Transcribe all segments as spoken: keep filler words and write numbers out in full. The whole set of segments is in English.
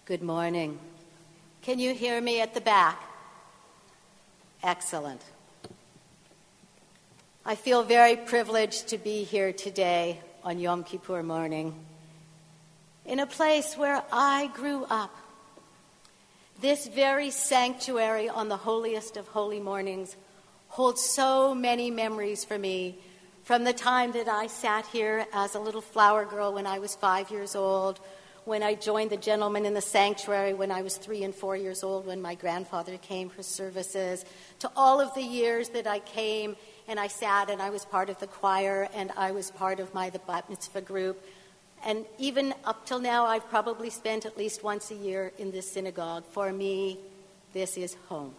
Good morning. Can you hear me at the back? Excellent. I feel very privileged to be here today on Yom Kippur morning in a place where I grew up. This very sanctuary on the holiest of holy mornings holds so many memories for me from the time that I sat here as a little flower girl when I was five years old, when I joined the gentlemen in the sanctuary when I was three and four years old when my grandfather came for services, to all of the years that I came and I sat and I was part of the choir and I was part of my the bat mitzvah group. And even up till now, I've probably spent at least once a year in this synagogue. For me, this is home.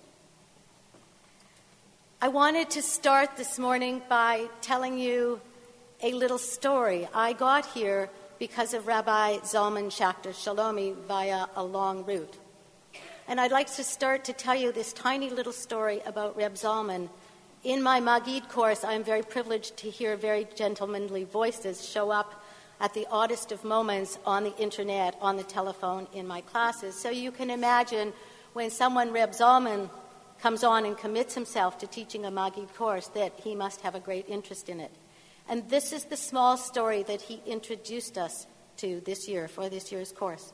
I wanted to start this morning by telling you a little story. I got here because of Rabbi Zalman Schachter Shalomi via a long route. And I'd like to start to tell you this tiny little story about Reb Zalman. In my Magid course, I'm very privileged to hear very gentlemanly voices show up at the oddest of moments on the internet, on the telephone, in my classes. So you can imagine when someone, Reb Zalman, comes on and commits himself to teaching a Magid course that he must have a great interest in it. And this is the small story that he introduced us to this year, for this year's course.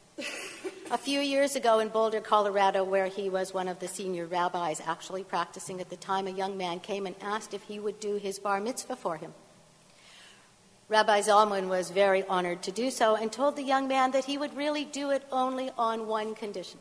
A few years ago in Boulder, Colorado, where he was one of the senior rabbis actually practicing at the time, a young man came and asked if he would do his bar mitzvah for him. Rabbi Zalman was very honored to do so and told the young man that he would really do it only on one condition.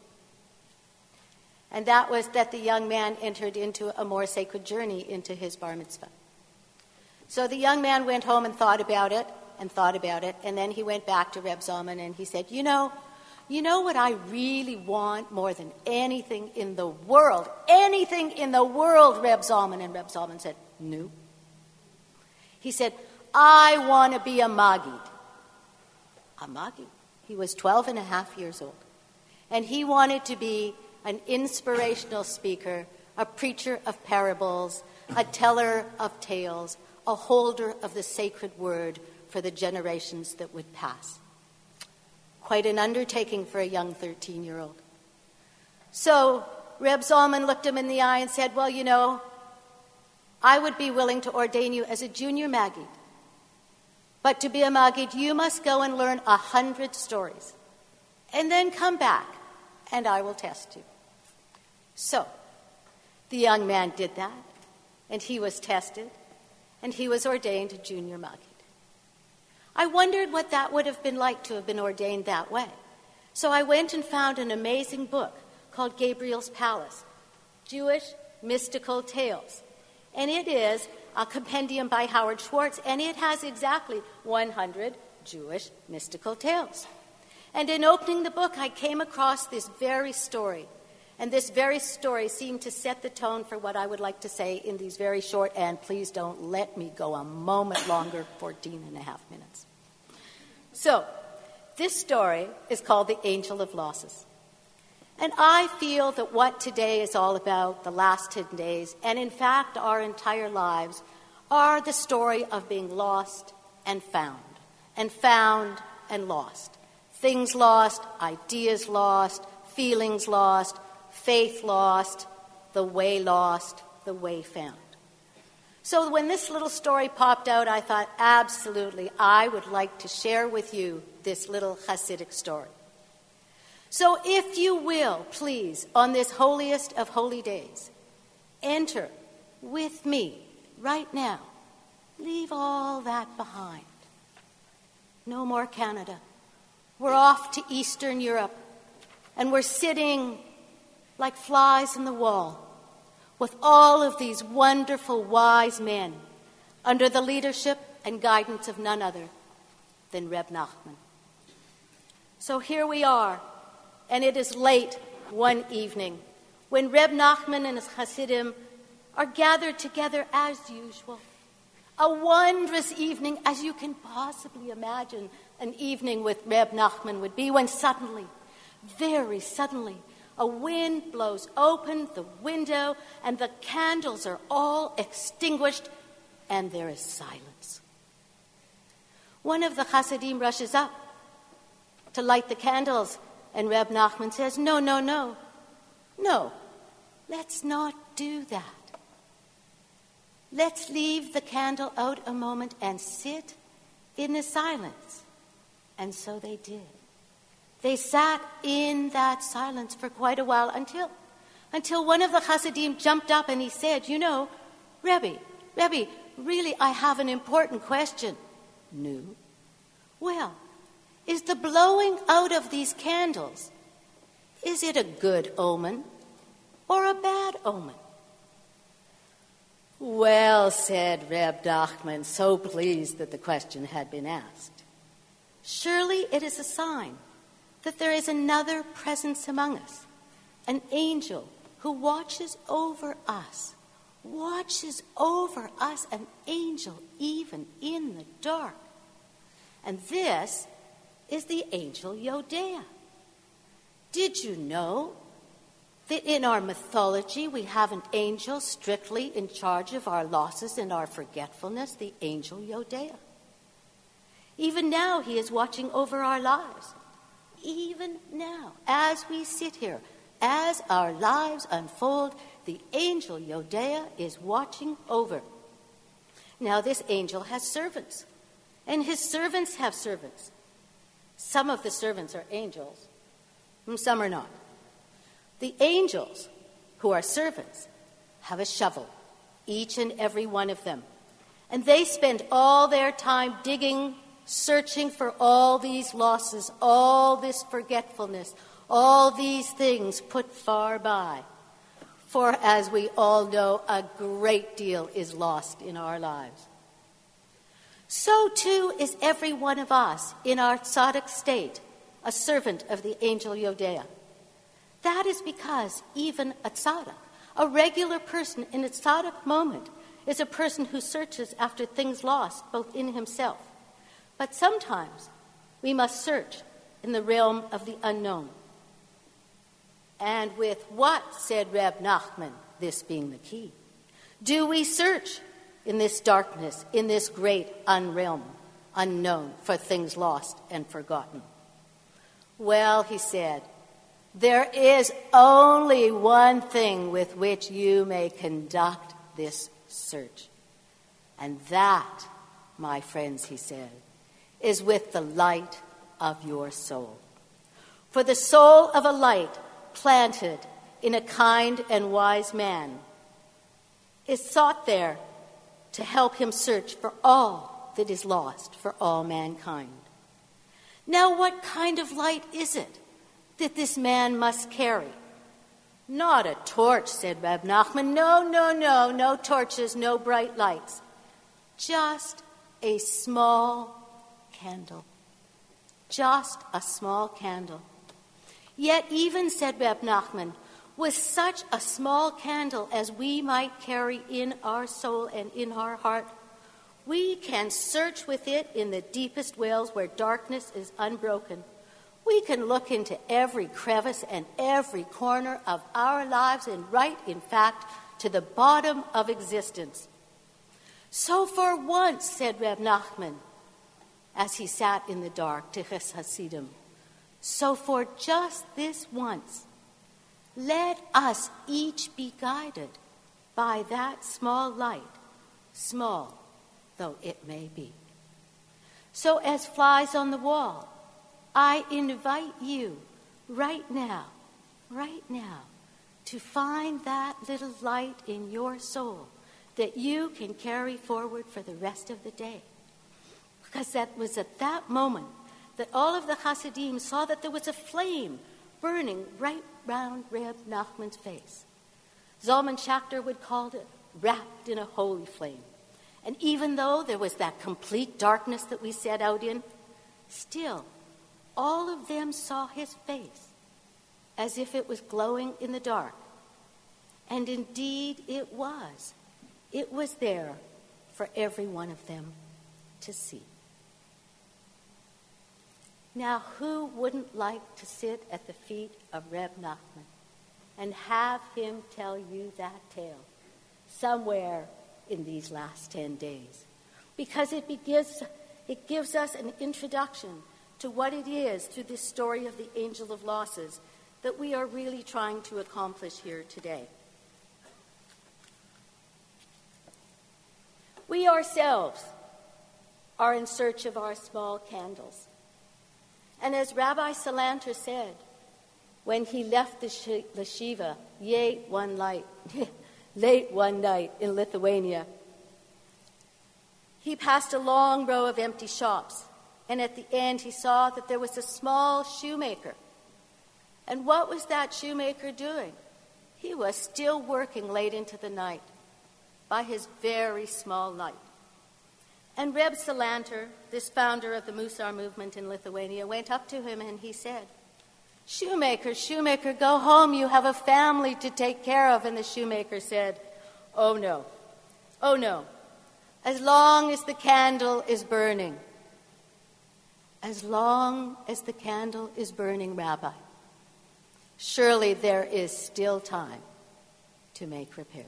And that was that the young man entered into a more sacred journey into his bar mitzvah. So the young man went home and thought about it and thought about it, and then he went back to Reb Zalman and he said, you know, you know what I really want more than anything in the world? Anything in the world, Reb Zalman. And Reb Zalman said, no. He said, I want to be a Magid. A Magid. He was twelve and a half years old. And he wanted to be an inspirational speaker, a preacher of parables, a teller of tales, a holder of the sacred word for the generations that would pass. Quite an undertaking for a young thirteen-year-old. So Reb Zalman looked him in the eye and said, well, you know, I would be willing to ordain you as a junior Magid. But to be a Magid, you must go and learn a hundred stories. And then come back, and I will test you. So the young man did that, and he was tested, and he was ordained a junior Magid. I wondered what that would have been like to have been ordained that way. So I went and found an amazing book called Gabriel's Palace, Jewish Mystical Tales. And it is a compendium by Howard Schwartz, and it has exactly one hundred Jewish mystical tales. And in opening the book, I came across this very story. And this very story seemed to set the tone for what I would like to say in these very short, and please don't let me go a moment longer, fourteen and a half minutes. So, this story is called The Angel of Losses. And I feel that what today is all about, the last ten days, and in fact our entire lives, are the story of being lost and found, and found and lost. Things lost, ideas lost, feelings lost, faith lost, the way lost, the way found. So when this little story popped out, I thought, absolutely, I would like to share with you this little Hasidic story. So if you will, please, on this holiest of holy days, enter with me right now. Leave all that behind. No more Canada. We're off to Eastern Europe, and we're sitting like flies in the wall with all of these wonderful, wise men under the leadership and guidance of none other than Reb Nachman. So here we are, and it is late one evening when Reb Nachman and his Hasidim are gathered together as usual. A wondrous evening, as you can possibly imagine an evening with Reb Nachman would be, when suddenly, very suddenly, a wind blows open the window and the candles are all extinguished and there is silence. One of the Hasidim rushes up to light the candles And Reb Nachman says, no, no, no, no, let's not do that. Let's leave the candle out a moment and sit in the silence. And so they did. They sat in that silence for quite a while until, until one of the Hasidim jumped up and he said, you know, Rebbe, Rebbe, really I have an important question. No. Well, is the blowing out of these candles, is it a good omen or a bad omen? Well, said Reb Nachman, so pleased that the question had been asked. Surely it is a sign that there is another presence among us, an angel who watches over us, watches over us, an angel even in the dark. And this is the angel Yodea. Did you know that in our mythology we have an angel strictly in charge of our losses and our forgetfulness, the angel Yodea? Even now he is watching over our lives. Even now, as we sit here, as our lives unfold, the angel Yodea is watching over. Now this angel has servants, and his servants have servants. Some of the servants are angels, and some are not. The angels, who are servants, have a shovel, each and every one of them. And they spend all their time digging, searching for all these losses, all this forgetfulness, all these things put far by. For as we all know, a great deal is lost in our lives. So too is every one of us in our tzaddik state, a servant of the angel Yodea. That is because even a tzaddik, a regular person in a tzaddik moment, is a person who searches after things lost, both in himself. But sometimes we must search in the realm of the unknown. And with what, said Reb Nachman, this being the key, do we search in this darkness, in this great unrealm, unknown, for things lost and forgotten? Well, he said, there is only one thing with which you may conduct this search. And that, my friends, he said, is with the light of your soul. For the soul of a light planted in a kind and wise man is sought there to help him search for all that is lost for all mankind. Now, what kind of light is it that this man must carry? Not a torch, said Reb Nachman. No, no, no, no torches, no bright lights. Just a small candle. Just a small candle. Yet even, said Reb Nachman, with such a small candle as we might carry in our soul and in our heart, we can search with it in the deepest wells where darkness is unbroken. We can look into every crevice and every corner of our lives and right, in fact, to the bottom of existence. So for once, said Reb Nachman, as he sat in the dark to his Hasidim, so for just this once, let us each be guided by that small light, small though it may be. So as flies on the wall, I invite you right now, right now, to find that little light in your soul that you can carry forward for the rest of the day. Because that was at that moment that all of the Hasidim saw that there was a flame burning right round Reb Nachman's face. Zalman Schachter would call it wrapped in a holy flame. And even though there was that complete darkness that we set out in, still, all of them saw his face as if it was glowing in the dark. And indeed it was. It was there for every one of them to see. Now, who wouldn't like to sit at the feet of Reb Nachman and have him tell you that tale somewhere in these last ten days? Because it gives, it gives us an introduction to what it is through this story of the angel of losses that we are really trying to accomplish here today. We ourselves are in search of our small candles. And as Rabbi Salanter said, when he left the, sh- the Shiva late one night, late one night in Lithuania, he passed a long row of empty shops, and at the end he saw that there was a small shoemaker. And what was that shoemaker doing? He was still working late into the night by his very small light. And Reb Salanter, this founder of the Musar movement in Lithuania, went up to him and he said, "Shoemaker, shoemaker, go home. You have a family to take care of." And the shoemaker said, "Oh no, oh no. As long as the candle is burning, as long as the candle is burning, Rabbi, surely there is still time to make repairs."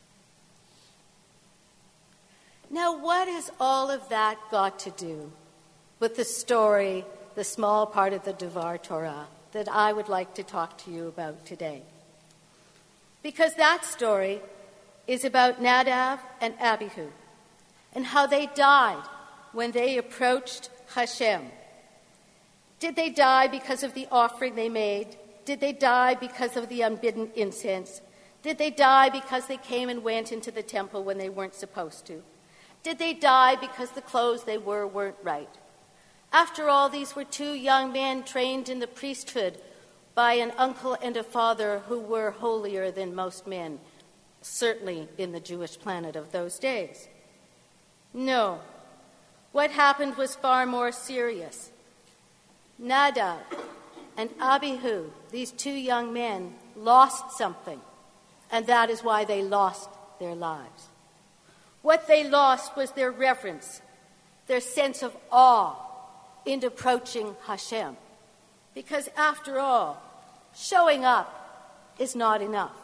Now, what has all of that got to do with the story, the small part of the Devar Torah, that I would like to talk to you about today? Because that story is about Nadav and Abihu and how they died when they approached Hashem. Did they die because of the offering they made? Did they die because of the unbidden incense? Did they die because they came and went into the temple when they weren't supposed to? Did they die because the clothes they wore weren't right? After all, these were two young men trained in the priesthood by an uncle and a father who were holier than most men, certainly in the Jewish planet of those days. No, what happened was far more serious. Nadav and Abihu, these two young men, lost something, and that is why they lost their lives. What they lost was their reverence, their sense of awe in approaching Hashem. Because after all, showing up is not enough.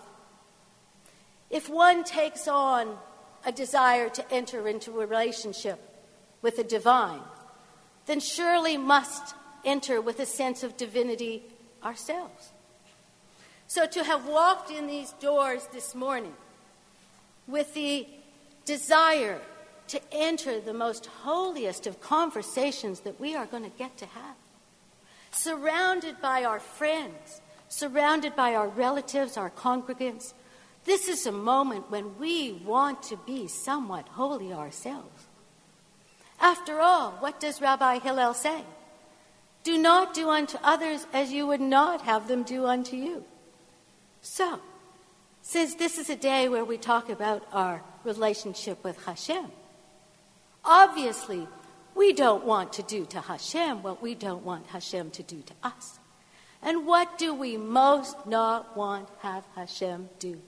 If one takes on a desire to enter into a relationship with the divine, then surely must enter with a sense of divinity ourselves. So to have walked in these doors this morning with the desire to enter the most holiest of conversations that we are going to get to have, surrounded by our friends, surrounded by our relatives, our congregants, this is a moment when we want to be somewhat holy ourselves. After all, what does Rabbi Hillel say? Do not do unto others as you would not have them do unto you. So, since this is a day where we talk about our relationship with Hashem, obviously we don't want to do to Hashem what we don't want Hashem to do to us. And what do we most not want have Hashem do?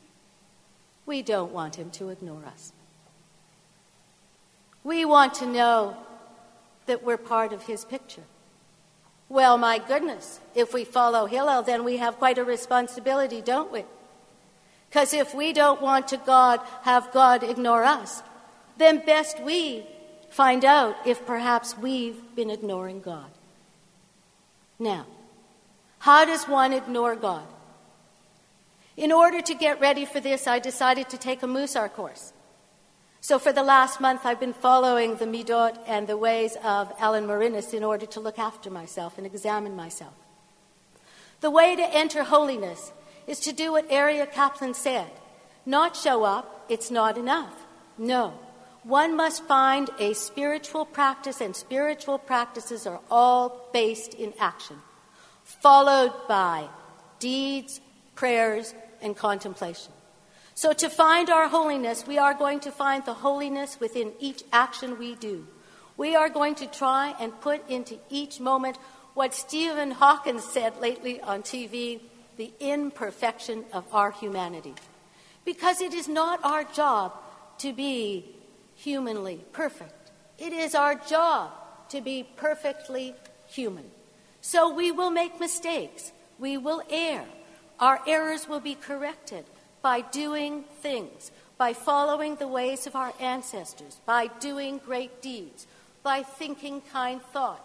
We don't want him to ignore us. We want to know that we're part of his picture. Well, my goodness, if we follow Hillel, then we have quite a responsibility, don't we? Because if we don't want to God, have God ignore us, then best we find out if perhaps we've been ignoring God. Now, how does one ignore God? In order to get ready for this, I decided to take a Musar course. So for the last month, I've been following the Midot and the ways of Alan Marinas in order to look after myself and examine myself. The way to enter holiness is to do what Aryeh Kaplan said. Not show up, it's not enough. No, one must find a spiritual practice, and spiritual practices are all based in action, followed by deeds, prayers, and contemplation. So to find our holiness, we are going to find the holiness within each action we do. We are going to try and put into each moment what Stephen Hawking said lately on T V, the imperfection of our humanity. Because it is not our job to be humanly perfect. It is our job to be perfectly human. So we will make mistakes. We will err. Our errors will be corrected by doing things, by following the ways of our ancestors, by doing great deeds, by thinking kind thoughts,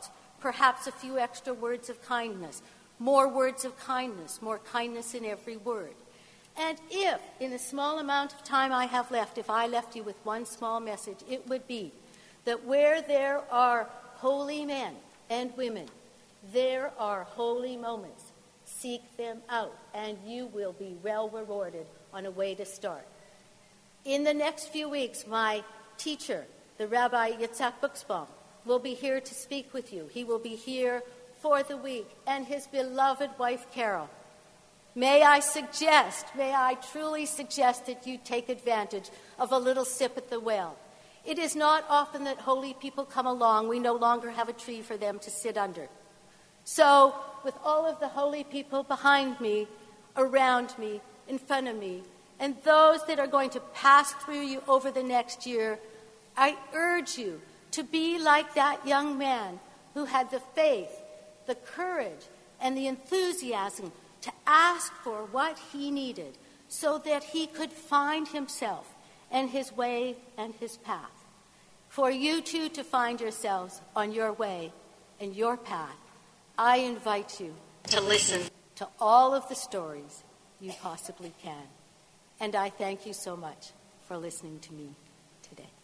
perhaps a few extra words of kindness, more words of kindness, more kindness in every word. And if, in the small amount of time I have left, if I left you with one small message, it would be that where there are holy men and women, there are holy moments. Seek them out, and you will be well rewarded on a way to start. In the next few weeks, my teacher, the Rabbi Yitzhak Buxbaum, will be here to speak with you. He will be here for the week, and his beloved wife, Carol. May I suggest, may I truly suggest that you take advantage of a little sip at the well. It is not often that holy people come along. We no longer have a tree for them to sit under. So, with all of the holy people behind me, around me, in front of me, and those that are going to pass through you over the next year, I urge you to be like that young man who had the faith, the courage, and the enthusiasm to ask for what he needed so that he could find himself and his way and his path. For you too to find yourselves on your way and your path, I invite you to listen to all of the stories you possibly can. And I thank you so much for listening to me today.